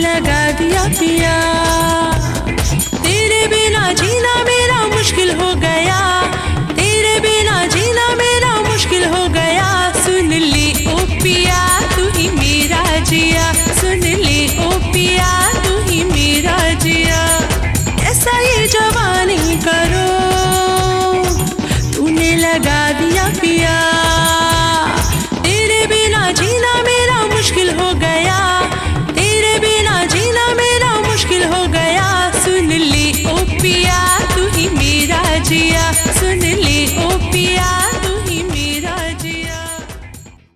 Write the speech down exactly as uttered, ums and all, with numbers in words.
लगा दिया पिया। तेरे बिना जीना मेरा मुश्किल हो गया, तेरे बिना जीना मेरा मुश्किल हो गया। सुन ले ओ पिया तू ही मेरा जिया, सुन ले ओ पिया तू ही मेरा जिया। ऐसा ये जवानी करो, तूने लगा दिया पिया।